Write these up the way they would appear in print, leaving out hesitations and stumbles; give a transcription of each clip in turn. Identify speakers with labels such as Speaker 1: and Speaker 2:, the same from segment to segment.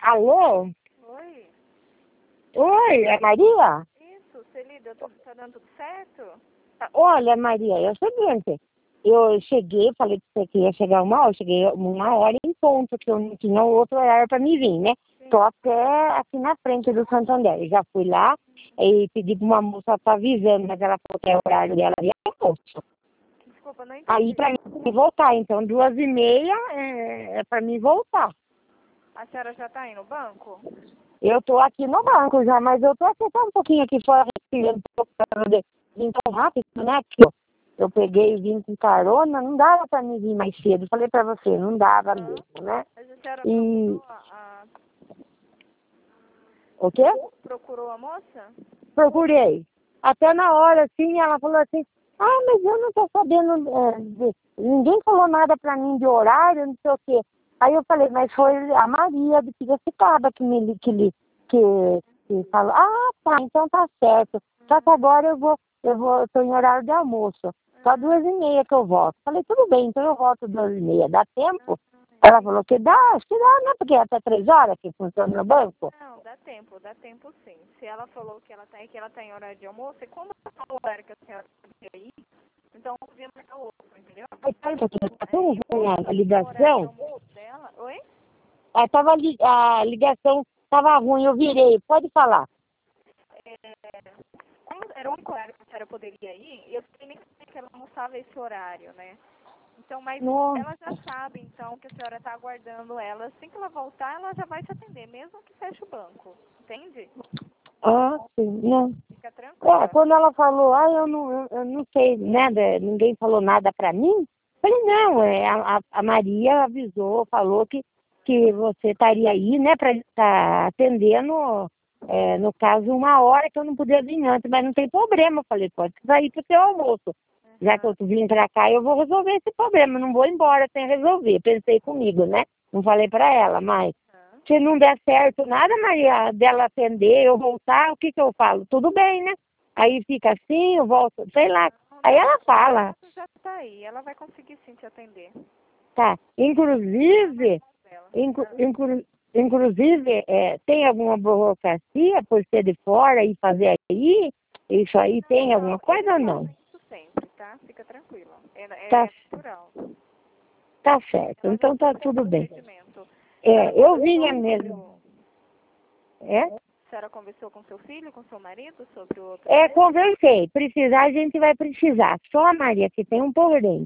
Speaker 1: Alô?
Speaker 2: Oi?
Speaker 1: Oi, é Maria?
Speaker 2: Isso, Celida, tá dando tudo certo?
Speaker 1: Olha, Maria, é o seguinte. Eu cheguei, falei que você que ia chegar 1 hora, eu cheguei 1 hora em ponto, que eu não tinha outro horário para me vir, né? Tô até aqui na frente do Santander. Eu já fui lá e pedi para uma moça estar avisando, mas ela falou que é o horário dela de almoço.
Speaker 2: Desculpa, não entendi.
Speaker 1: Aí para mim voltar, então 2h30 é para mim voltar.
Speaker 2: A senhora já tá aí no banco?
Speaker 1: Eu tô aqui no banco já, mas eu tô aqui só um pouquinho aqui fora, respirando um pouco para poder vir tão rápido, né? Que eu peguei e vim com carona, não dava para mim vir mais cedo. Falei para você, não dava mesmo, né?
Speaker 2: Mas a senhora
Speaker 1: E o quê?
Speaker 2: procurou a moça?
Speaker 1: Procurei. Até na hora, assim, ela falou assim, mas eu não tô sabendo, ninguém falou nada para mim de horário, não sei o quê. Aí eu falei, mas foi a Maria de Piracicaba que falou, tá, então tá certo. Só que agora eu tô em horário de almoço. Só 2h30 que eu volto. Falei, tudo bem, então eu volto 2h30. Dá tempo? Ela falou que dá, acho que dá, né? Porque é até 3 horas que funciona no banco.
Speaker 2: Não, dá tempo sim. Se ela falou que ela tá em horário de almoço, e como ela falou o horário que a senhora podia ir, então eu podia marcar outro, entendeu?
Speaker 1: Aí tá um pouquinho, tá tão ruim a ligação.
Speaker 2: Dela. Oi?
Speaker 1: A ligação estava ruim, eu virei. Pode falar.
Speaker 2: Como era o único horário que a senhora poderia ir, eu sei nem que ela almoçava esse horário, né? Então, mas
Speaker 1: Nossa.
Speaker 2: ela já sabe, então, que a senhora está aguardando ela. Assim que ela voltar, ela já vai te atender, mesmo que feche o banco. Entende?
Speaker 1: Sim, não.
Speaker 2: Fica tranquila.
Speaker 1: Quando ela falou, eu não sei, né, ninguém falou nada para mim. Falei, não, a Maria avisou, falou que você estaria aí, né, para estar atendendo, no caso, 1 hora que eu não podia vir antes, mas não tem problema. Eu falei, pode sair para o seu almoço. Já que eu vim para cá, eu vou resolver esse problema, não vou embora sem resolver. Pensei comigo, né? Não falei para ela, mas se não der certo nada, Maria, dela atender, eu voltar, o que eu falo? Tudo bem, né? Aí fica assim, eu volto, sei lá. Aí ela fala.
Speaker 2: Ela já está aí, ela vai conseguir sim te atender.
Speaker 1: Tá. Inclusive, tem alguma burocracia por ser de fora e fazer aí? Isso aí tem alguma coisa ou não?
Speaker 2: Isso sempre, tá? Fica tranquila. É
Speaker 1: Tá.
Speaker 2: natural.
Speaker 1: Tá certo, então tá tudo bem. Eu vinha mesmo.
Speaker 2: A senhora conversou com seu filho, com seu marido sobre o outro?
Speaker 1: Conversei. Precisar, a gente vai precisar. Só a Maria que tem um porém.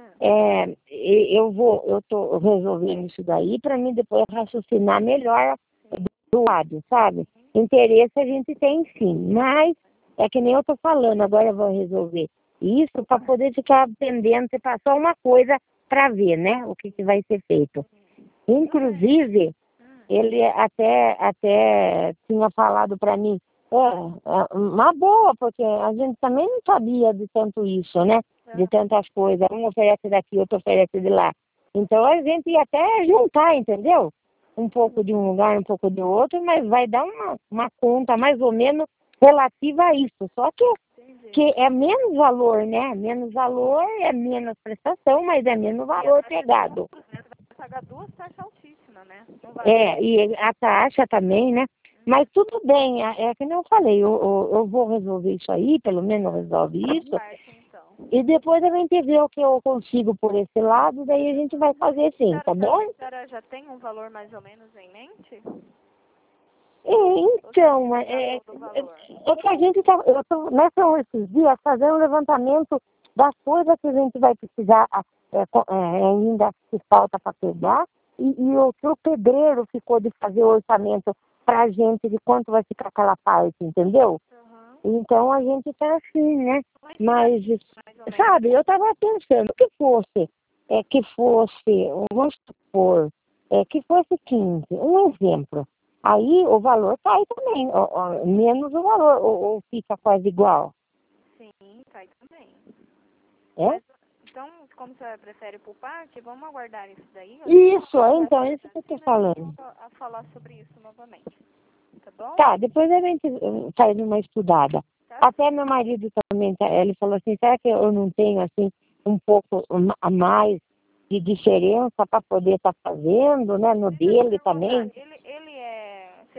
Speaker 1: Eu tô resolvendo isso daí para mim depois raciocinar melhor do lado, sabe? Interesse a gente tem sim, mas é que nem eu tô falando, agora eu vou resolver isso para poder ficar pendente, passar uma coisa para ver, né? O que vai ser feito. Inclusive, ele até tinha falado para mim, uma boa, porque a gente também não sabia de tanto isso, né? De tantas coisas. Um oferece daqui, outro oferece de lá. Então a gente ia até juntar, entendeu? Um pouco de um lugar, um pouco de outro, mas vai dar uma conta mais ou menos relativa a isso. Só que é menos valor, né? Menos valor é menos prestação, mas é menos valor pegado.
Speaker 2: Vai pagar 2 taxas altíssimas, né?
Speaker 1: E a taxa também, né? Mas tudo bem, é que nem eu falei, eu vou resolver isso aí, pelo menos resolve isso. E depois a gente vê o que eu consigo por esse lado, daí a gente vai fazer sim, tá bom?
Speaker 2: A senhora já tem um valor mais ou menos em mente?
Speaker 1: Então, é que a gente eu tô esses dias fazendo um levantamento das coisas que a gente vai precisar ainda que falta para pegar, e o pedreiro ficou de fazer o orçamento para a gente de quanto vai ficar aquela parte, entendeu? Então a gente está assim, né? Mas, sabe, eu estava pensando que fosse, vamos supor, que fosse 15, um exemplo. Aí o valor cai também, menos o valor, ou fica quase igual.
Speaker 2: Sim, cai também.
Speaker 1: É?
Speaker 2: Então, como você prefere pro parque, vamos aguardar isso daí?
Speaker 1: Isso que eu estou falando.
Speaker 2: A falar sobre isso novamente, tá bom?
Speaker 1: Tá, depois a gente faz uma estudada. Até meu marido também, ele falou assim, será que eu não tenho, assim, um pouco a mais de diferença para poder estar fazendo, né, no dele também?
Speaker 2: Ele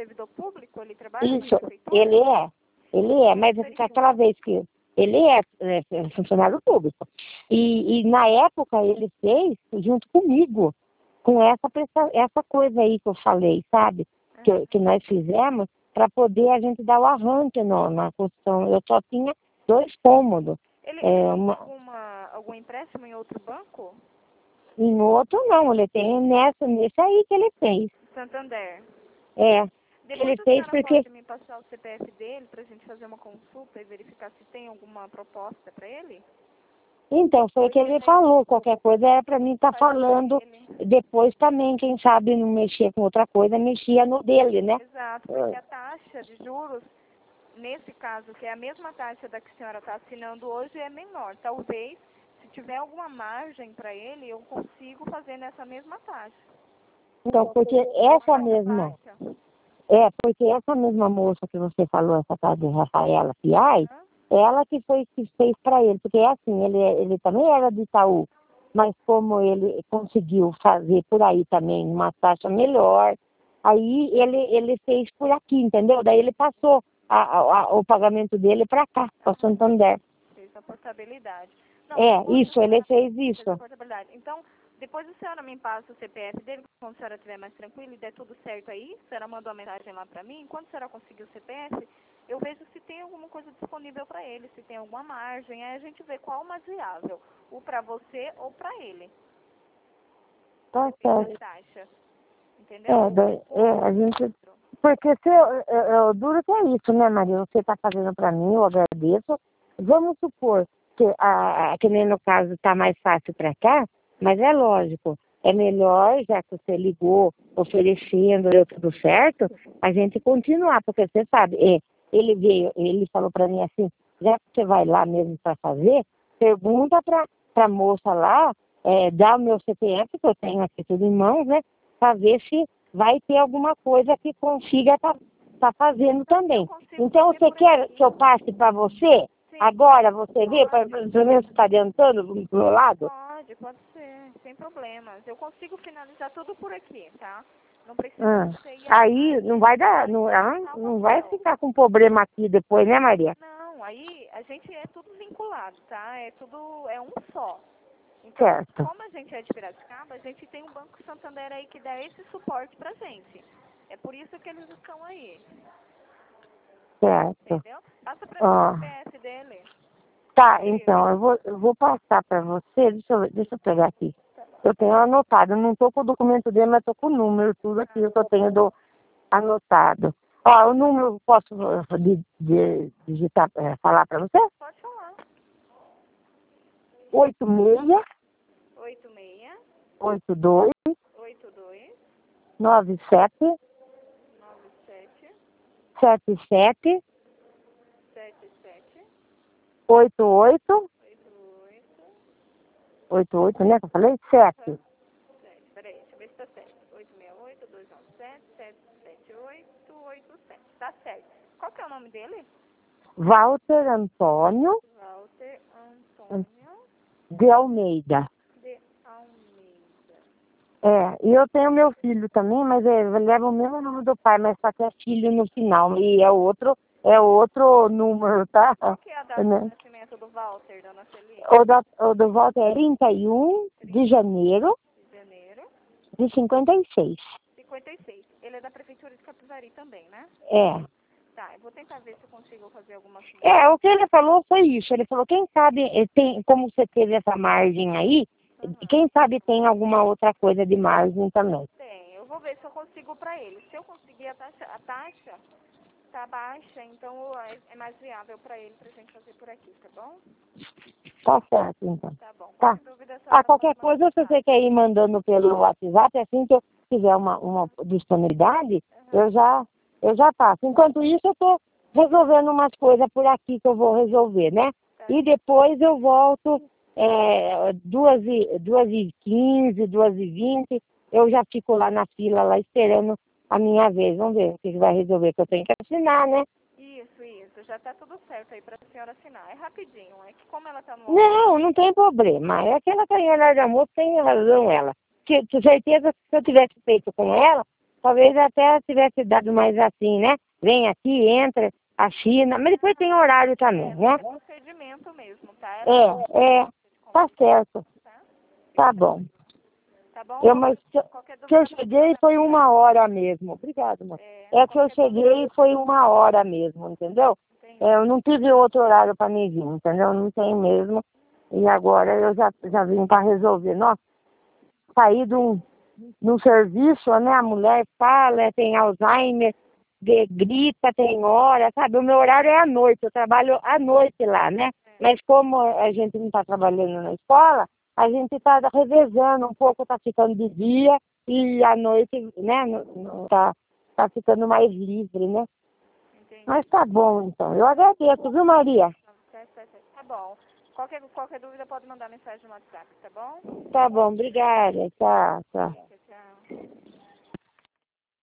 Speaker 2: servidor público? Ele trabalha na
Speaker 1: Isso,
Speaker 2: prefeitura?
Speaker 1: ele é, mas aquela vez que ele é funcionário público. E na época ele fez junto comigo, com essa coisa aí que eu falei, sabe? Que nós fizemos para poder a gente dar o arranque na construção. Eu só tinha 2 cômodos.
Speaker 2: Ele tem algum empréstimo em outro banco?
Speaker 1: Em outro não, ele tem nesse aí que ele fez.
Speaker 2: Santander.
Speaker 1: É.
Speaker 2: Depois
Speaker 1: Ele
Speaker 2: a
Speaker 1: fez
Speaker 2: senhora
Speaker 1: porque...
Speaker 2: pode me passar o CPF dele para a gente fazer uma consulta e verificar se tem alguma proposta para ele?
Speaker 1: Então, foi o que ele falou. Qualquer coisa é para mim estar falando depois também. Quem sabe não mexer com outra coisa, mexia no dele, né?
Speaker 2: Exato, porque a taxa de juros, nesse caso, que é a mesma taxa da que a senhora está assinando hoje, é menor. Talvez, se tiver alguma margem para ele, eu consigo fazer nessa mesma taxa.
Speaker 1: Então, porque essa mesma... porque essa mesma moça que você falou, essa tal de Rafaela Piai, ela que fez para ele, porque é assim, ele também era de Itaú, mas como ele conseguiu fazer por aí também uma taxa melhor, aí ele fez por aqui, entendeu? Daí ele passou o pagamento dele para cá, para Santander.
Speaker 2: Fez a portabilidade.
Speaker 1: Isso, ele fez isso.
Speaker 2: Então, depois a senhora me passa o CPF dele, quando a senhora estiver mais tranquila e der tudo certo aí, a senhora manda uma mensagem lá para mim, quando a senhora conseguir o CPF, eu vejo se tem alguma coisa disponível para ele, se tem alguma margem, aí a gente vê qual mais viável, o para você ou para ele.
Speaker 1: Tá certo.
Speaker 2: Taxa, entendeu?
Speaker 1: A gente... Porque o duro que é isso, né, Maria? Você está fazendo para mim, eu agradeço. Vamos supor que nem no caso está mais fácil para cá, mas é lógico, é melhor, já que você ligou oferecendo, deu tudo certo, a gente continuar, porque você sabe, ele falou para mim assim, já que você vai lá mesmo para fazer, pergunta para a moça lá, dá o meu CPF, que eu tenho aqui tudo em mãos, né, para ver se vai ter alguma coisa que consiga tá fazendo também. Então, você quer que eu passe para você? Sim. Agora você vê, pelo menos está adiantando do meu lado?
Speaker 2: Pode ser, sem problemas. Eu consigo finalizar tudo por aqui, tá? Não precisa ser...
Speaker 1: Aí não vai dar, não vai ficar com problema aqui depois, né, Maria?
Speaker 2: Não, aí a gente é tudo vinculado, tá? É um só. Então,
Speaker 1: certo.
Speaker 2: Como a gente é de Piracicaba, a gente tem um Banco Santander aí que dá esse suporte pra gente. É por isso que eles estão aí.
Speaker 1: Certo.
Speaker 2: Entendeu? Passa pra mim o CPF dele.
Speaker 1: Tá, então, eu vou passar para você, deixa eu pegar aqui. Eu tenho anotado, eu não estou com o documento dele, mas estou com o número, tudo aquilo que eu tenho anotado. O número, posso digitar, falar para você?
Speaker 2: Pode falar.
Speaker 1: 86 82 97 77 88 88, né, que eu falei? 7.
Speaker 2: Peraí, deixa eu ver se tá certo. 868 297 778 Tá certo. Qual que é o nome dele?
Speaker 1: Walter Antônio de Almeida. E eu tenho meu filho também, mas ele leva o mesmo nome do pai, mas só que é filho no final. E é outro número, tá?
Speaker 2: Qual que é a data de nascimento do Walter, dona Celina?
Speaker 1: O do Walter é 31 de janeiro de 56.
Speaker 2: 56. Ele é da Prefeitura de Capivari também, né? Tá, eu vou tentar ver se eu consigo fazer alguma coisa.
Speaker 1: O que ele falou foi isso. Ele falou, quem sabe, como você teve essa margem aí, quem sabe tem alguma outra coisa de margem também.
Speaker 2: Tem, eu vou ver se eu consigo para ele. Se eu conseguir a taxa tá baixa, então é mais viável para ele, pra gente fazer por aqui, tá bom?
Speaker 1: Tá certo, então.
Speaker 2: Tá bom.
Speaker 1: Tá. Qualquer coisa, se você quer ir mandando pelo WhatsApp, assim que eu tiver uma disponibilidade, eu já passo. Enquanto isso, eu tô resolvendo umas coisas por aqui que eu vou resolver, né? E depois eu volto 2h15, 2h20, eu já fico lá na fila, lá esperando a minha vez. Vamos ver o que vai resolver, que eu tenho que assinar, né?
Speaker 2: Isso. Já tá tudo certo aí pra senhora assinar. É rapidinho, é que como ela tá no...
Speaker 1: Não tem problema. É aquela canhada de almoço, tem razão ela. Que certeza que se eu tivesse feito com ela, talvez até tivesse dado mais assim, né? Vem aqui, entra, a China, mas depois tem horário também, né?
Speaker 2: É procedimento mesmo, tá?
Speaker 1: Tá certo,
Speaker 2: Tá?
Speaker 1: tá bom.
Speaker 2: Tá bom?
Speaker 1: Mas
Speaker 2: Qualquer
Speaker 1: que eu
Speaker 2: dúvida,
Speaker 1: cheguei foi 1 hora mesmo. Obrigado, moça. É que eu cheguei foi 1 hora mesmo, entendeu?
Speaker 2: entendi.
Speaker 1: Eu não tive outro horário para mim vir, entendeu? Não tem mesmo. E agora eu já vim para resolver. Nossa, saí de um serviço, né? A mulher fala, tem Alzheimer, grita, tem hora, sabe? O meu horário é à noite, eu trabalho à noite lá, né? Mas como a gente não está trabalhando na escola, a gente está revezando um pouco, está ficando de dia e à noite, né? Tá ficando mais livre, né?
Speaker 2: Entendi.
Speaker 1: Mas tá bom, então. Eu agradeço, viu, Maria?
Speaker 2: Tá bom. Qualquer dúvida pode mandar mensagem no WhatsApp, tá bom?
Speaker 1: Tá bom, obrigada. Tchau, tchau.
Speaker 2: Tchau.